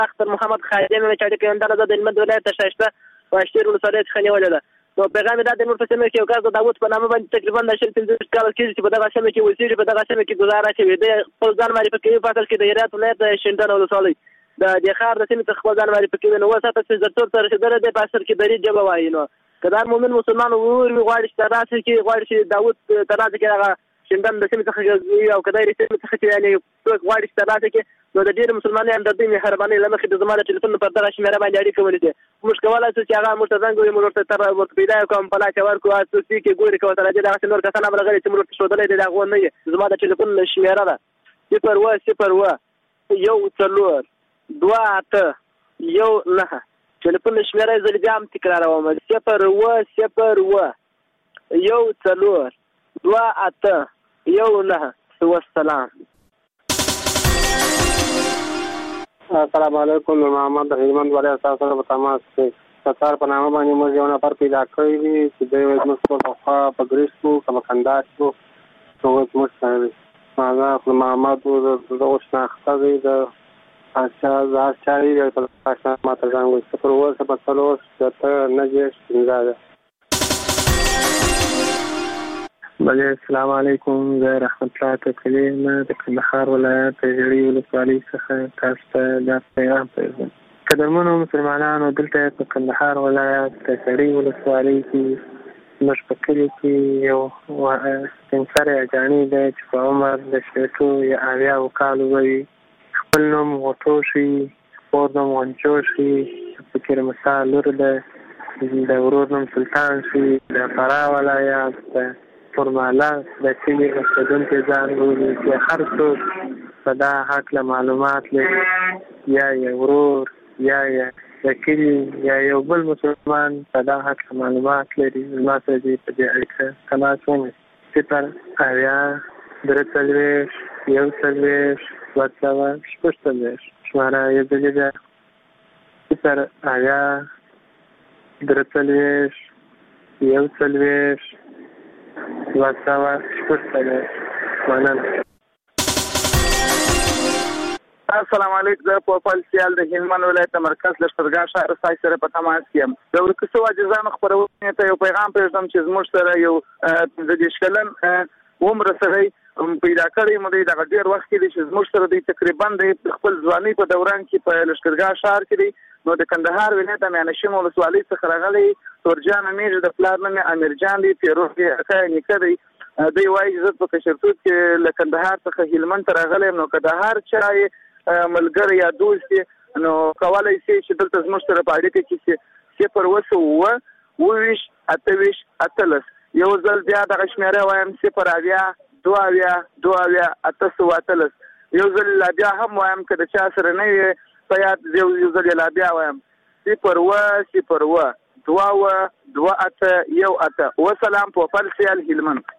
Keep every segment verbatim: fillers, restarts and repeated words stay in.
اختر محمد خادم چې د کندهار د هلمند ولایت شایسته واشیر ولسوالۍ څخه نیولې ده. نو پیغام دا د نور په سیمه کې یو کار د داوود په نامه باندې تقریبا د شل پنځه کال کېږي چې په دغه سیمه کې وسیږي په دغه سیمه کې گزاره کوي د خپل ځان معرفي کوي په اصل کې د هرات ولایت د شینډن ولسوالۍ د د خار د سیمې څخه خپل ځان معرفي کوي. نو وساته چې زرتور تر رسیدل د په اصل کې بری جبه وایي. نو کدار مومن مسلمان ور غواړي چې تاسو کې غواړي چې داوود ترازه کې هغه شینډن د سیمې څخه او کدار سیمې څخه چې یعنی غواړي چې تاسو کې نو د ډېر مسلمانانو د دې مهرباني لمخې د زموږ ټلیفون پر دغه شمیره باندې اړیکه ولري. موږ کولای شو چې هغه موږ ته زنګ وي موږ ته تر ورته پیدا کوم په لاچ ورکو اساس کې ګوري کوي تر دې دغه نور کسان امر غلي چې موږ ته شودلې د هغه نه زموږ د ټلیفون شمیره ده صفر و صفر و یو څلور دوه اته یو نه. ټلیفون شمیره زل بیا هم تکراروم صفر و صفر و یو څلور دوه اته یو نه. والسلام. السلام علیکم. محمد هلمند ولایت تاسو سره په تماس کې ستار په نامه باندې موږ یو نفر پیدا کړی دی چې د موږ په خوا په ګریسو کما کندهار شو نو موږ سره هغه محمد د اوسناخته دی د اچھا ځاچاري د پښتون ماته ځانګړي صفر و صفر څلور ته نه جوړ. بله السلام علیکم. زه رحمت الله تکلی ما د کندهار ولایت د جړی ولسوالۍ څخه تاسو ته دا پیغام پرېږدم. قدرمنو مسلمانانو دلته په کندهار ولایت د جړی ولسوالۍ کې موږ په کلي کې یو سپین سری اجاني دی چې په عمر د شپېتو یا اویاوو کالو وي. خپل نوم غوټو شي خپور نوم غنچو شي فکر مسا لور ده د ورور نوم سلطان شي د فراه ولایت د فرماله د کلي اوسېدونکي ځان بولي چې هر څوک په دا هکله معلومات لري یا یې ورور یا یې د کلي یا یو بل مسلمان په دا هکله معلومات لري زما سره دې په دې اړیکه تماس ونیسي. صفر اویا درې څلوېښت یو څلوېښت دوه سوه شپږ څلوېښت شماره یې ځلې ده صفر اویا درې څلوېښت یو څلوېښت دوه سوه شپږ څلوېښت. مننه. السلام علیکم. زه پوپل سیال د هلمند ولایت مرکز لښکرګاه ښار ستاسو سره په تماس کې یم. د ورکسو عاجزانو خپرونې ته یو پیغام پرېږدم چې زموږ سره یو پنځه دېرش کلن عمر سړی پیدا کړی مو دی. دغه ډېر وخت کې دی چې زموږ سره دی تقریبا د خپل ځوانۍ په دوران کې په لښکرګاه ښار کې دی. نو د کندهار ولایت میانشین ولسوالۍ څخه راغلی تورجان امیر د پلار نوم امیر جان دی پیروز اکا نیکه دی. دوی وایي زه په کشرتوب کې له کندهار څخه هلمند ته راغلی یم. نو که د هر چا ملګری یا دوست نو کولی شي چې دلته زموږ سره په اړیکه کې صفر اووه اووه اوويشت اتهویشت اتلس یو ځل بیا دغه شمېره وایم صفر اویا دوه اویا دوه اویا اته سوه اتلس یو ځل لا بیا هم وایم که د چا سره نه وي په یاد یو ځل لا بیا وایم صفر اووه صفر اووه دوه اووه دوه اته یو اته. وسلام. پوپل سیال هلمند.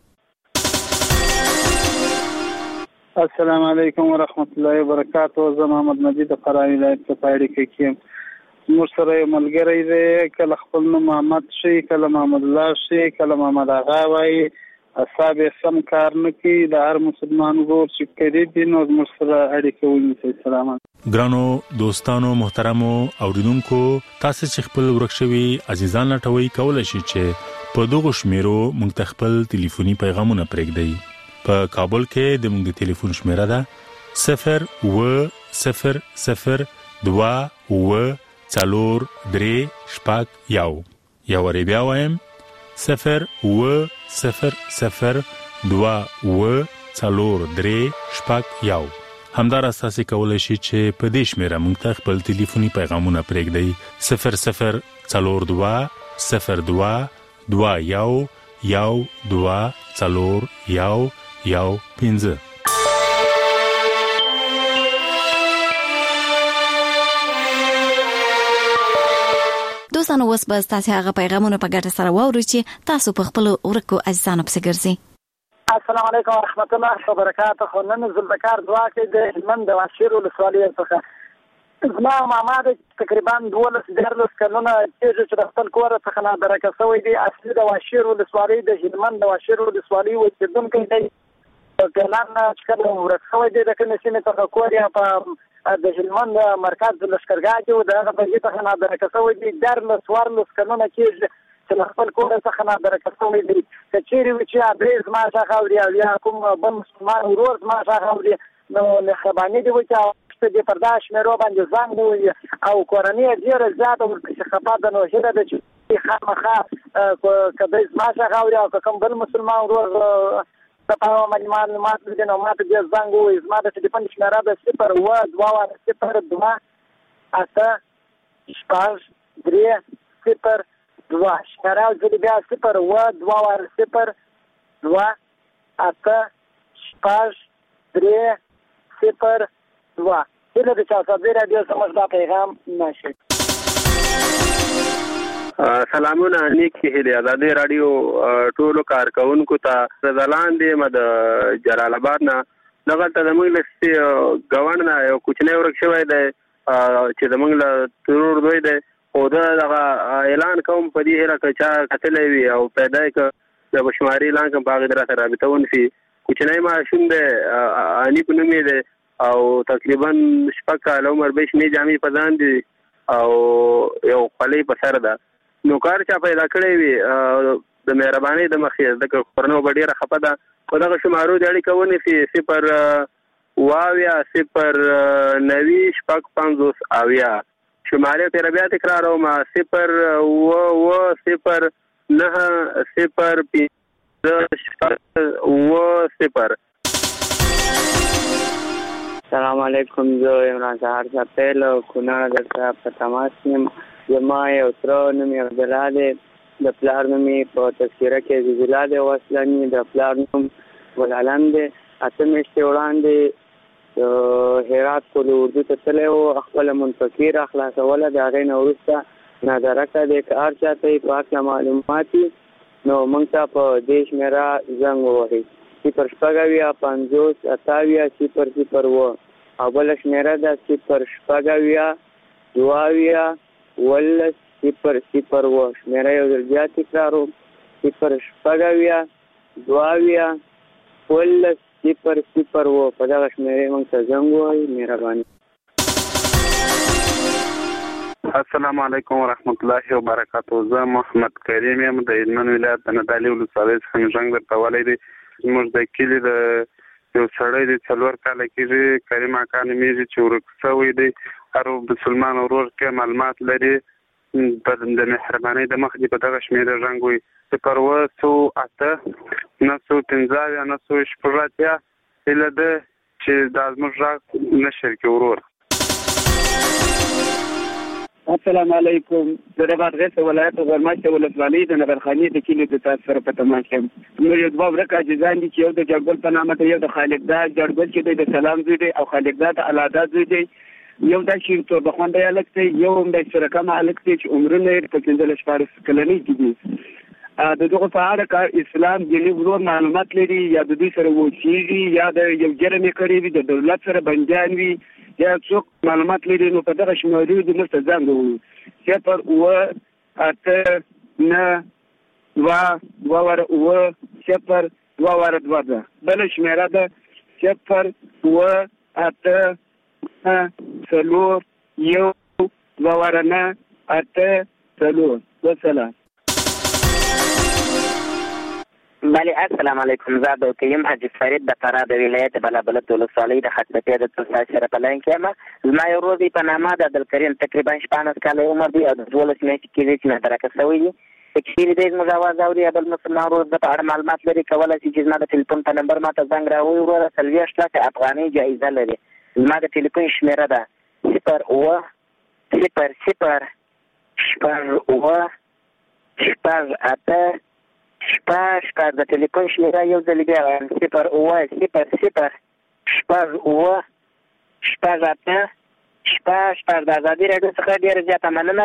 السلام علیکم ورحمت الله وبرکاته. زه محمد مجید د فراه ولایت په اړیکه کې یم. زموږ سره یو ملګری دی کله خپل نوم محمد شي کله محمد الله شي کله محمد آغا وایي اصحاب سم کار نه کوي. د هر مسلمان ورور چې کړي دي نو زموږ سره اړیکه ونیسئ. سلام. ګرانو دوستانو محترمو اوریدونکو تاسو چې خپل ورکشوي عزیزان لټوي کولای شي چې په دغه شمیرو موږ ته خپل ټلیفوني پیغامونه پرېږدئ. په کابل کې د موږ ټلیفون شمیره ده صفر و صفر صفر دوه و څلور درې شپږ یو یو ری بیا وایم صفر و صفر صفر دوه و څلور درې شپږ یو. همدار اساسي کولای شي چې په دې شمیره موږ ته خپل ټلیفوني پیغامونه پرېږدئ صفر صفر څلور دوه صفر دوه دوه یو یو دوه څلور یو یو پنځه. دوستانو اوس به تاسو هغه پیغامونه په ګټه سره واورئ چې تاسو په خپل ورکو عزیزانو پسې ګرځئ. السلام علیکم ورحمت الله وبرکاته. نن زلبکار دعا کې د هلمند د واشیر ولسوالۍ څخه زما ماما د تقریبا دولس دیارلس کلونه کېږي چې د خپل کور څخه نادرکه شوی دی. اصلي د واشیر ولسوالۍ د هلمند د واشیر ولسوالۍ اوسېدونکی دی. ګلان چې کله ورک شوی دی د کومې سیمې څخه کور یې په د هلمند مرکز لښکرګاه کې و، د هغه بهیر څخه نادرکه شوی دی. دیارلس څوارلس کلونه کېږي چې له خپل کور څخه نادرکه شوی دی. که چېرې وي چې ابرې زما څخه اوري او یا کوم بل مسلمان ورور زما څخه اوري، نو مهرباني دې وکړي چې پر دا شمېرو باندې زنګ ووهي او کورنۍ یې ډېره زیاته ورپسې خفه ده. نو هیله ده چې خامخا که دی زما څخه اوري او که کوم بل مسلمان ورور ته په هغه باندې معلومات لري نو ما ته بیا زنګ ووهي. زما د ټلیفون شمېره ده صفر اووه دوه واره صفر دوه اته شپږ درې صفر دوه. شمېره ځلې بیا صفر اووه دوه واره صفر دوه اته شپږ درې صفر دوه. هیله ده چې اساسي راډیو زموږ دا پیغام نشي. سلامونه نیک هیلې ازادي راډیو ټولو کارکونکو ته. د لاندې م د جلال آباد نه دغلته زموږ له ګاونډ نه یو کوچنی ورک شوی دی چې زموږ له ترور دوی دی، خو ده دغه اعلان کوم په دې هیله که چا کتلی وي او پیدا یې که د بشماري اعلان کوم په هغې راته رابطه ونشي. کوچنی ماشوم دی، اني په نوم یې دی او تقریبا شپږ کاله عمر به شنې جامې په ځان دي او یو خولۍ په سر ده. نو کار چا پیدا کړی وي د مهربانۍ د مخې ځکه خورنه به ډېره خفه ده، خو دغه شمارو د اړیکه ونیسي صفر اووه اویا صفر نوي شپږ پنځوس اویا. شمارې تېره بیا تکراروم صفر اووه اووه صفر نهه صفر پنځه شپږ اووه صفر. سلام علیکم، زه عمران سهار سپیل او کونړ درته په تماس یم. زما یو تره نوم یې عبدالله دی، د پلار نوم یې په تذکره کې عزیز الله دی وسلمي، د پلار نوم ګلعلم دی. اته میاشتې وړاندې د هرات پل اردو ته تللی و، خپله منفقي را خلاصوله. د هغې نه وروسته نادرکه دی. که هر چا ته یې په هکله معلومات وي نو موږ ته په دې شمېره زنګ ووهئ صفر شپږ اویا پنځوس اته اویا صفر صفر اووه او بله شمېره ده صفر شپږ اویا دوه اویا اوولس صفر صفر اووه. شمېره یو ځل بیا تکراروم صفر شپږ اویا دوه اویا اوولس صفر صفر اووه. په دغه شمېرې موږ ته زنګ ووهئ. مهرباني. السلام علیکم ورحمت الله وبرکاتو. زه محمد کریم یم، د هلمند ولایت د نادعلي ولسوالۍ څخه مې زنګ درته ولی دی. زموږ د کلي د یو سړی دی څلور کاله کېږي، کریم اکا نومېږي چې ورک شوی دی. هر مسلمان ورور کې معلومات لري د مهربانۍ د مخ دې په دغه شمېره زنګ ووهئ صفر اووه څو اته نهه سوه پنځه اویا نهه سوه شپږ اتیا. هیله ده چې دا زموږ غږ نشر کړي ورور. السلام علیکم، زه د بادغیس ولایت غرماشته ولسوالۍ د نغرخانې د کلي د تاسو سره په تماس یم. زموږ یو دوه ورک عاجزان دي چې یو د جړګل په نامه دی، یو د خالقدا جړګل چې دی د سلام زوی دی او خالقدا د الادا زوی دی. یو دا شین تور بخونده هلک دی، یو هم د سرکم هلک دی چې عمرونه یې په پنځلس شپاړس کلنۍ کې دي. د دغه په اړه کار اسلام دیني ورور معلومات لري یا د دوی سره وچېږي یا د یو جرم یې کړی وي، د دولت سره بندیان وي یا څوک معلومات لري، نو په دغه شمېرو دې موږ ته زنګ ووهئ صفر اووه اته نهه دوه دوه واره اووه صفر دوه واره دوه ده. بله شمېره ده صفر اووه اته نهه څلور یو دوه واره نهه اته څلور. وسلام. بله السلام علیکم، زه عبدالکریم حاجي فرید د فراه د ولایت بلابلد ولسوالۍ د خطبتیا د تلسا سره په لاین کې یم. زما یو ورور دی په نامه د عبدالکریم، تقریبا شپاړس کاله عمر دی او د دولس میاشتې کېږي چې نادرکه شوی دی. که چېرې دی زموږ اواز اوري یا بل مسلمان ورور د په اړه معلومات لري، کولی شي چې زما د ټلیفون په نمبر ما ته زنګ راووهي. وروره څلوېښت لکه افغانۍ جایزه لري. زما د ټلیفون شمېره ده صفر اووه صفر صفر شپږ اووه شپږ اته شپږ شپږ. د ټلیفون شمېره یو ځل بیا وایم صفر اووه صفر صفر شپږ اووه شپږ اته شپږ شپږ. د ازادي راډیو څخه ډېره زیاته مننه.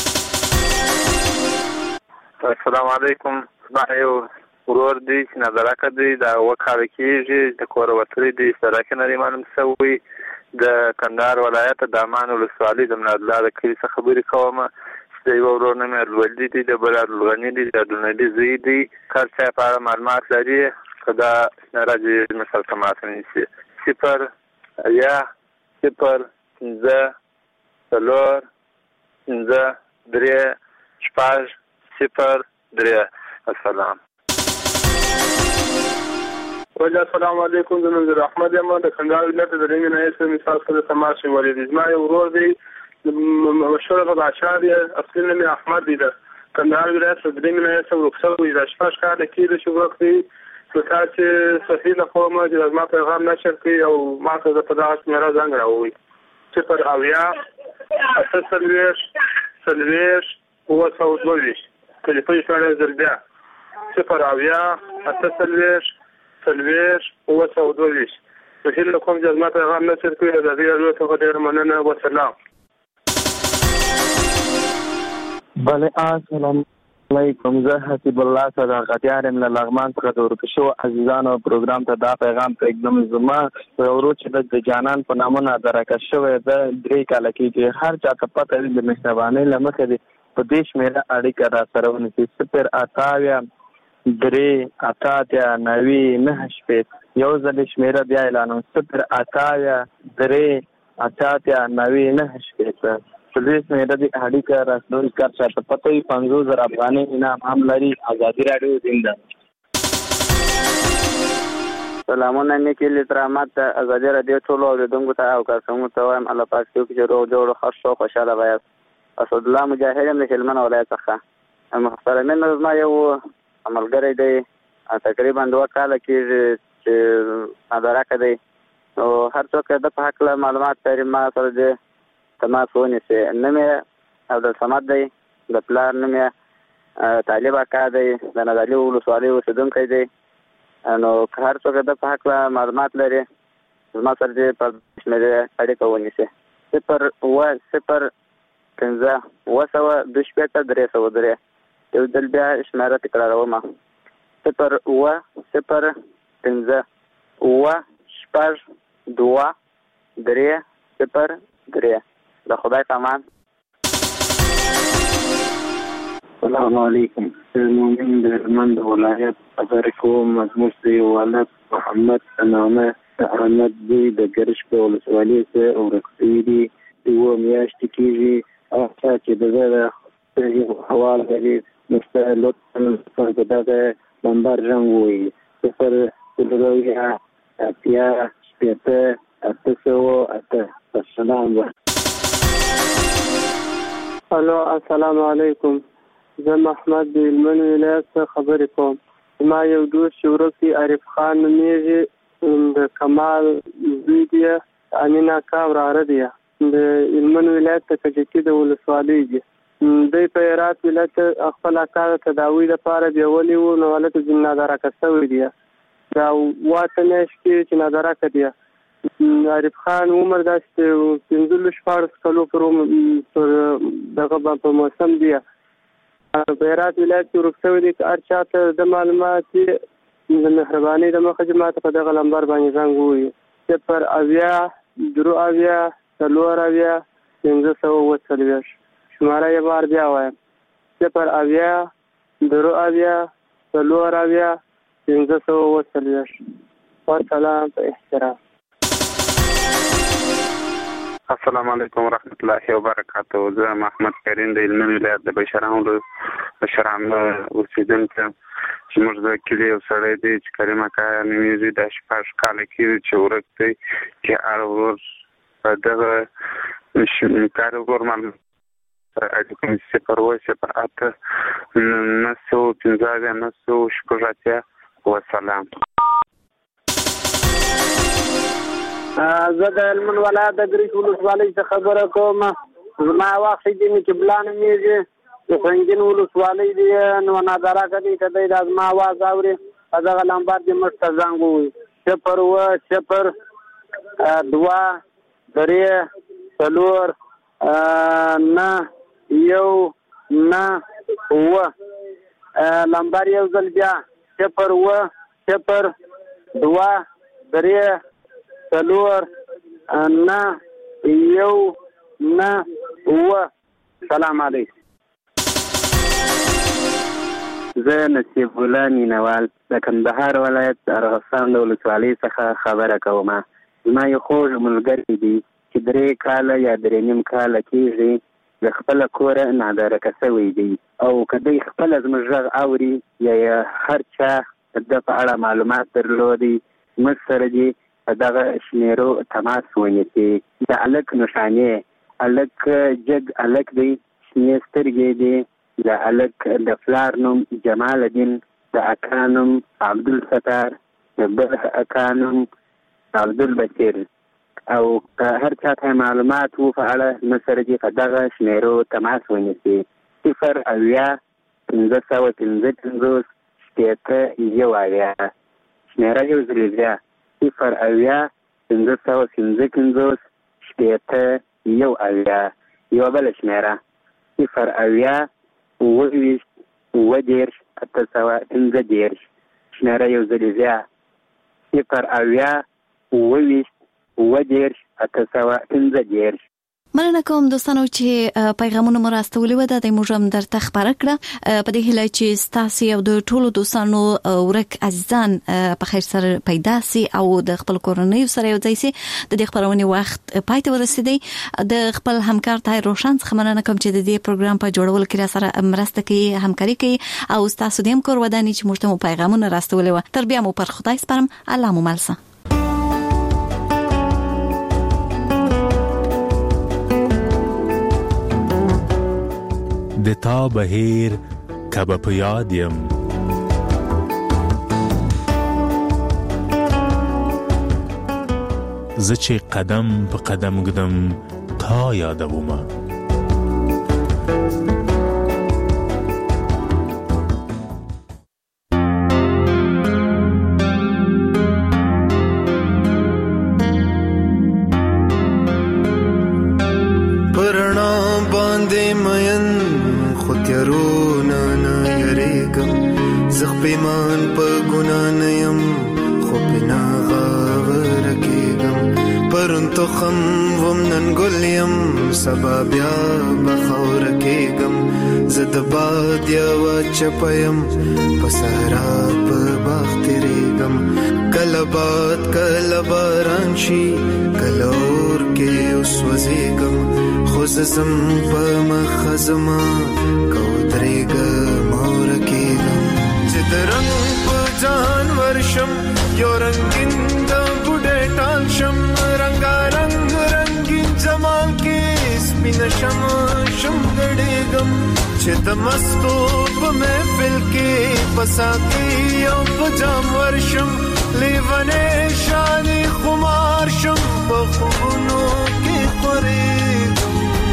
السلام علیکم، زما یو ورور دی چې نادرکه دی، دا اووه کاله کېږي، د کوره وتلی دی، سرک نه دی معلوم شوی. د کندهار ولایت د امان ولسوالۍ د منادله د کلي څخه خبرې کوم. د یو ورور نوم یې عبدالولي دی، د بل عبدالغني دی، د عبدالنبي زوی دی. هر چا په اړه معلومات لري که دا شمېره دې مثل ته ماته نیسي صفر اویا صفر پنځه څلور پنځه درې شپږ صفر درې. السلام. وجه السلام علیکم. زه منظور احمد یم د کندهار ولایت د درېیمې ناحیې څخه مثال سره تماس شوی ولید. زما یو ورور دی مشهور بادشاه دی، اصلي نوم یې احمد دی. د کندهار ولایت د درېیمې ناحیې څخه ورک شوی دا شپږ کاله کېږي چې ورک دی. نو تاسې صحیح له کومه چې زما پیغام نشر کړي او ما ته د په دغه شمېره زنګ راووي صفر اویا اته څلوېښت څلوېښت اووه سوه دوه ویشت. ټلیفون شمېره زر بیا صفر اویا اته څلوېښت څلوېښت اووه سوه دوه ویشت. صحیح له کوم چې زما پیغام نشر کړي د دې راډیو څخه ډېره مننه. وسلام. بله السلام علیکم. زه حسیب الله صداقتیار یم له لغمان څخه د ورک شوو عزیزانو پروګرام ته دا پیغام پرېږدم. زما یو ورور چې د جانان په نامه نادرکه شوی ده درې کاله کېږي. هر چا ته پته وي د مهربانۍ له مخې دې په دې شمېره اړیکه را سره ونیسي. صفر اته اویا درې اته اتیا نوي نهه شپېته. یو ځل شمېره بیا اعلانوم صفر اته اویا درې اته اتیا نوي نهه شپېته. پولیس مې د دې اړیکه راسنوي کار چاته پته وي پنځوس زره افغانۍ انعام هم لري. ازادي راډیو زنده. سلامونه نیکې لترامات ته ازادي راډیو ټولو اورېدونکو ته او کارکوونکو ته وایم الله پاک څوک چې روغ جوړ ښه شو خوشحاله وایاست. اسدالله مجاهد یم د هلمند ولایت څخه. محترمین زما یو ملګری دی تقریبا دوه کاله کېږي چې ادراکه دی. نو هر څوک د په هکله معلومات لري ما سره دی تماس ونیسي. نوم یې عبدالصمد دی، د پلار نوم یې طالب اکا دی، د نادعلي ولسوالۍ اوسېدونکی دی. نو که هر څوک د په هکله معلومات لري زما سره دې په شمېرې اړیکه ونیسي. صفر اووه صفر پنځه اووه سوه دوه شپېته درې سوه درې. یو ځل بیا شمېره تکرارومه صفر اووه صفر پنځه اووه شپږ دوه درې صفر درې. د خدای پامان. السلام علیکم. مؤمن د هلمند ولایت خبرې کوم. زموږ د والد محمد نامه احمد دی د ګرش په ولسوالۍ کې ورک شوي دي. اووه میاشتې کېږي. هغه چا چې د ده یو حوال لري موږ ته لطفا په دغه نمبر رنګ ووایي صفر څلور اویا اتیا شپېته اته سوه اته. السلام. الو السلام علیکم. زه محمد د هلمند ولایت څخه خبرې کوم. زما یو دوست چې ورک دی عارف خان نومېږي، د کمال زوی دی، امین اکا وراره دی، د هلمند ولایت د کجکي د ولسوالۍ دی. دوی په هرات ولایت خپل اکا د تداوي لپاره بیولي وو. نو هلته ځینې نادرکه شوی دی. دا اووه اته میاشتې کېږي چې نادرکه دی. عارف خان عمر داسې پنځلس شپاړس کلو پر دغه په موسم دی. په هرات ولایت کې ورک شوی دی. که هر چا ته د معلومات د مهربانۍ د مخه چې ما ته په دغه نمبر باندې زنګ ووایي صفر اویا درې اویا څلور اویا پنځه سوه اووه څلوېښت. شماره یې بار بیا وایم صفر اویا درې اویا څلور اویا پنځه سوه اووه څلوېښت. والسلام په احترام. السلام علیکم ورحمت الله وبرکاته. زه محمد کریم د هلمند ولایت د بشران بشران اوسېدونکی یم چې موږ د کلي یو سړی دی چې کریم اکا نومېږي. دا شپږ کاله کېږي چې ورک دی. چې هر ورور په دغه کار ورور معلومات سره اړیکه ونیسي صفر اووه صفر اته نهه سوه پنځه اویا نهه سوه شپږ اتیا. وسلام. زه د هلمند ولایت د ګریش ولسوالۍ څخه خبره کوم. زما وخت دي مې قبله نومېږي، د سنګین ولسوالۍ دی. نو نادرکه دی. که دی دا زما اواز اوري په دغه نمبر دې موږ ته زنګ ووایي صفر اووه صفر دوه درې څلور نهه یو نهه اووه. نمبر یو ځل بیا صفر اووه صفر دوه درې څلور نهه یو نهه اووه. سلام علیکم. زه نصیب الله مینوال د کندهار ولایت ارغستان د ولسوالۍ څخه خبره کوم. زما یو خوږ ملګری دی چې درې کاله یا درې نیم کاله کېږي د خپله کوره نادرکه شوی دی او که دوی خپله زموږ غږ اوري یا هر چا د په اړه معلومات درلودي موږ سره دې په دغه شمیرو تماس ونیسي. د هلک نښانې، هلک جګ هلک دی، شنې سترګې دي. د هلک د پلار نوم جمال الدین، د اکا نوم عبدالستار، د بل اکا نوم عبدالبصیر. او هر چا ته معلومات وو په اړه موږ سره دې په دغه شمیرو تماس ونیسي. صفر اویا پنځه سوه پنځه پنځوس شپېته یو اویا. شمیره یو ځلې بیا صفر اویا پنځه سوه پنځه پنځوس شپېته یو اویا. یوه بله شمیره صفر اویا اووه ویشت اووه دېرش اته سوه پنځه دېرش. شمیره یو ځلې بیا صفر اویا اووه ویشت اووه دېرش اته سوه پنځه دېرش. مننه کوم دوستانو چې پیغامونه مو راستولي و د موږ هم درته خبره کړه په دې هیله چې ستاسو او د ټولو دوستانو ورک عزیزان په خیر سره پیدا سي او د خپل کورنۍ سره یو ځای سي. د دې خبرونې وخت پای ته ورسېدی. د خپل همکار طاهر روشن څخه مننه کوم چې د دې پروګرام په جوړولو کې را سره مرسته کوي، همکاري کوي او تاسو د هم کور وداني چې موږ ته مو پیغامونه راستولي و. تر بیا مو پر خدای سپارم. الله مو ملسه. د تا بهیر کبه په یاد یم، زه چې قدم په قدم ږدم تا یادومه. سبا بیا بخور کېږم، زه د باد یوه چپه یم، په صحرا په باغ تېرېږم. کله باد کله باران شي، کله اور کې وسوځېږم، خو زه ځم په مخه ځمه که ودرېږم او ورکېږم. چې د رنګ په ځان ورشم، یو رنګین د بوډۍ ټال شم، رنګارنګ رنګین جمال کې سپینه شم شم ګډېږم. چې د مستو په محفل کې په ساقي او په جام ورشم، لیونی شانې خمار شم، په خوبونو کې خورېږم.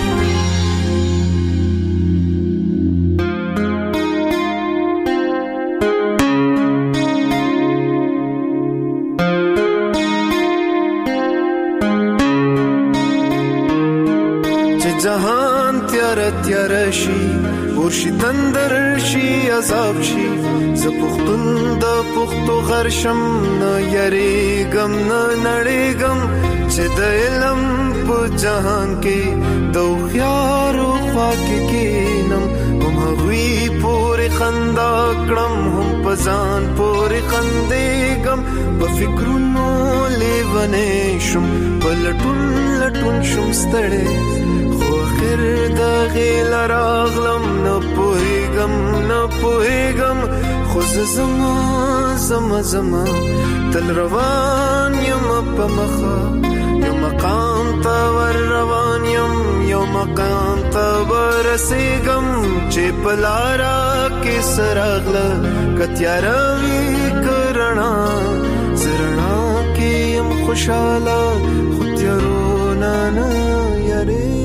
جهان تیار تیار شي، ورشي تندر شي عذاب شي، زه پښتون د پښتو غر شم، نه یریږم نه نړېږم. چې د علم په جهان کې د هوښیارو خوا کې کښېنم، هم هغوی پورې خندا کړم، هم په ځان پورې خندېږم. په فکرونو لیونی شم، په لټون لټون شم ستړی، خیر د غیل راغلم، نه پوهېږم نه پوهېږم. خو زه زما زما زما تل روان یم په مخه، یو مقام ته ور روان یم، یو مقام ته ورسېږم. چې په لاره کې څه راغله، که تیاره وي که رڼا، زه رڼا کې یم خوشحاله، خو تیارو نه نه یارېږم.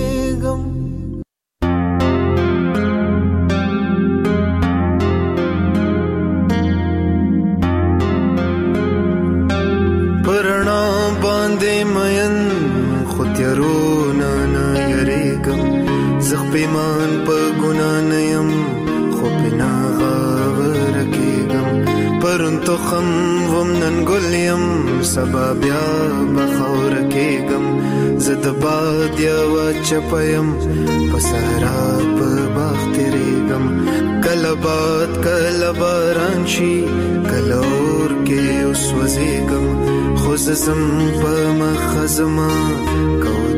پیمان په ګناه نه یم، خو پنا غاور کېږم. پرون تخم وم نن ګل یم، سبا بیا بخور کېږم. زه د باد یوه چپه یم، په صحرا په باغ تېرېږم. کله کله باد کله باران شي کله اور کې اوس وزېږم خو زه ځم په مخه زما کول